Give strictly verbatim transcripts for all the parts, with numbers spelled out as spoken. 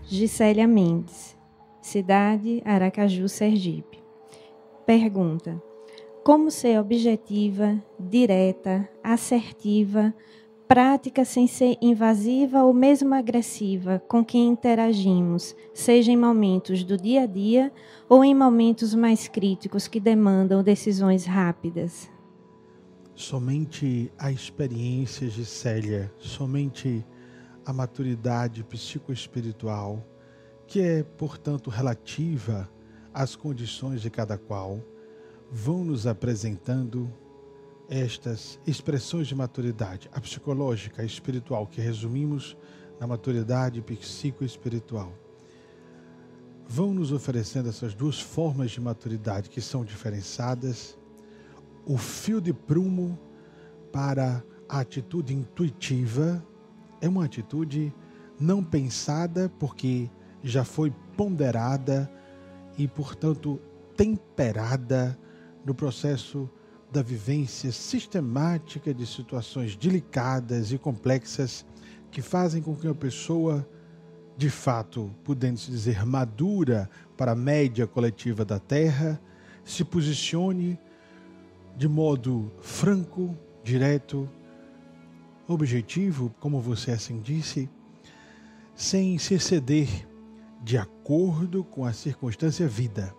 Gisélia Mendes, cidade Aracaju, Sergipe. Pergunta: como ser objetiva, direta, assertiva, prática sem ser invasiva ou mesmo agressiva com quem interagimos, seja em momentos do dia a dia ou em momentos mais críticos que demandam decisões rápidas? Somente a experiência, Gisélia, somente a maturidade psicoespiritual, que é, portanto, relativa às condições de cada qual, vão nos apresentando estas expressões de maturidade, a psicológica, a espiritual, que resumimos na maturidade psicoespiritual. Vão nos oferecendo essas duas formas de maturidade que são diferenciadas, o fio de prumo para a atitude intuitiva. É uma atitude não pensada, porque já foi ponderada e, portanto, temperada no processo da vivência sistemática de situações delicadas e complexas que fazem com que uma pessoa, de fato, podendo-se dizer madura para a média coletiva da Terra, se posicione de modo franco, direto, objetivo, como você assim disse, sem se exceder de acordo com a circunstância vida.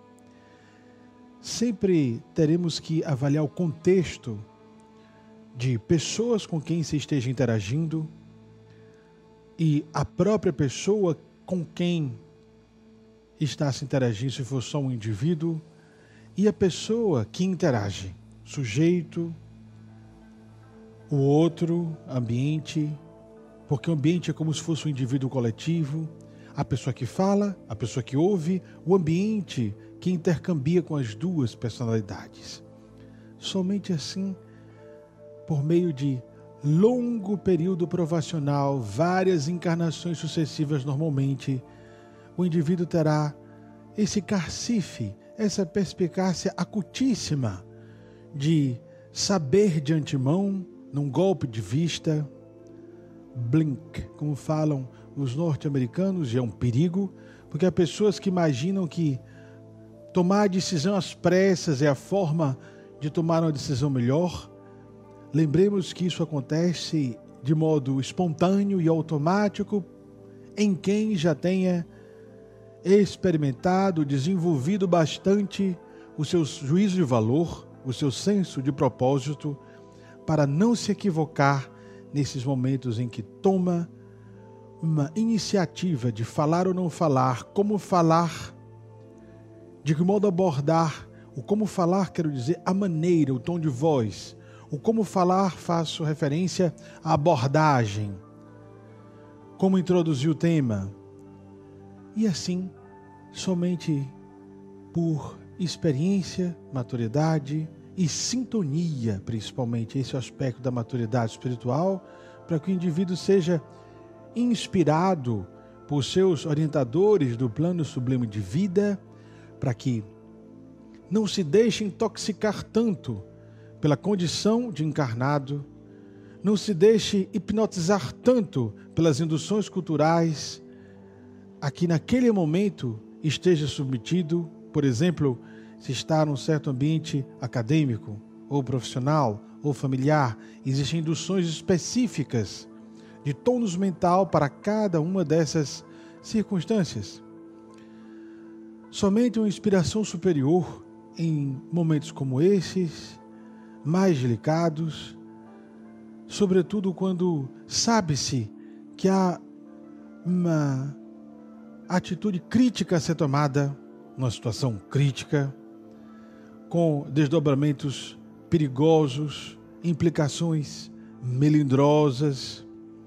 Sempre teremos que avaliar o contexto de pessoas com quem se esteja interagindo e a própria pessoa com quem está se interagindo, se for só um indivíduo, e a pessoa que interage, sujeito, o outro, ambiente, porque o ambiente é como se fosse um indivíduo coletivo, a pessoa que fala, a pessoa que ouve, o ambiente que intercambia com as duas personalidades. Somente assim, por meio de longo período provacional, várias encarnações sucessivas normalmente, o indivíduo terá esse carcife, essa perspicácia acutíssima de saber de antemão, num golpe de vista, blink, como falam os norte-americanos, e é um perigo, porque há pessoas que imaginam que tomar a decisão às pressas é a forma de tomar uma decisão melhor. Lembremos que isso acontece de modo espontâneo e automático em quem já tenha experimentado, desenvolvido bastante o seu juízo de valor, o seu senso de propósito, para não se equivocar nesses momentos em que toma uma iniciativa de falar ou não falar, como falar, de que modo abordar. O como falar, quero dizer, a maneira, o tom de voz. O como falar, faço referência à abordagem. Como introduzir o tema. E assim, somente por experiência, maturidade e sintonia, principalmente esse aspecto da maturidade espiritual, para que o indivíduo seja inspirado por seus orientadores do plano sublime de vida, para que não se deixe intoxicar tanto pela condição de encarnado, não se deixe hipnotizar tanto pelas induções culturais, a que naquele momento esteja submetido, por exemplo, se está num certo ambiente acadêmico, ou profissional, ou familiar, existem induções específicas de tônus mental para cada uma dessas circunstâncias. Somente uma inspiração superior em momentos como esses, mais delicados, sobretudo quando sabe-se que há uma atitude crítica a ser tomada, uma situação crítica, com desdobramentos perigosos, implicações melindrosas.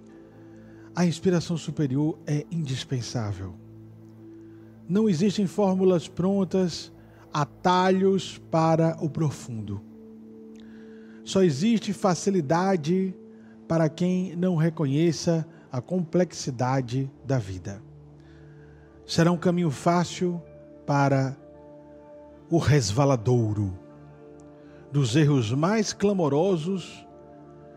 A inspiração superior é indispensável. Não existem fórmulas prontas, atalhos para o profundo. Só existe facilidade para quem não reconheça a complexidade da vida. Será um caminho fácil para o resvaladouro dos erros mais clamorosos,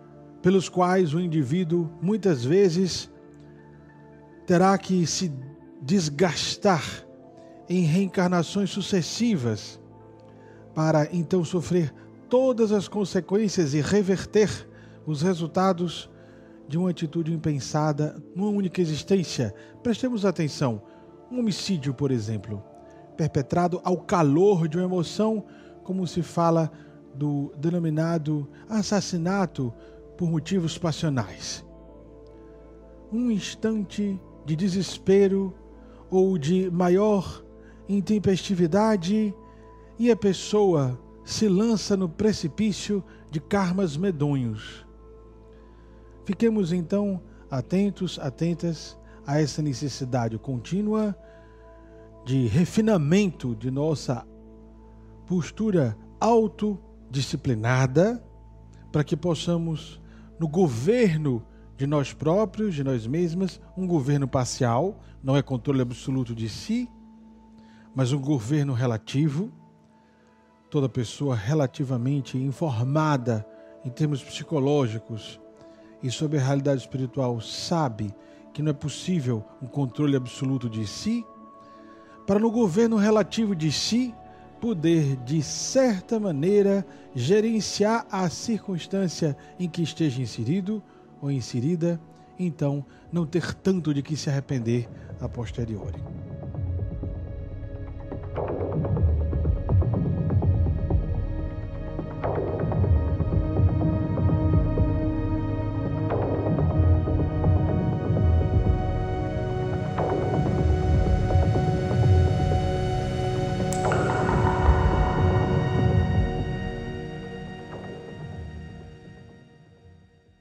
pelos quais o indivíduo muitas vezes terá que se desgastar em reencarnações sucessivas, para então sofrer todas as consequências e reverter os resultados de uma atitude impensada numa única existência. Prestemos atenção. Um homicídio, por exemplo, perpetrado ao calor de uma emoção, como se fala do denominado assassinato por motivos passionais. Um instante de desespero ou de maior intempestividade e a pessoa se lança no precipício de karmas medonhos. Fiquemos então atentos, atentas a essa necessidade contínua de refinamento de nossa postura autodisciplinada, para que possamos, no governo de nós próprios, de nós mesmas, um governo parcial, não é controle absoluto de si, mas um governo relativo. Toda pessoa relativamente informada em termos psicológicos e sobre a realidade espiritual sabe que não é possível um controle absoluto de si, para no governo relativo de si poder, de certa maneira, gerenciar a circunstância em que esteja inserido ou inserida, então não ter tanto de que se arrepender a posteriori.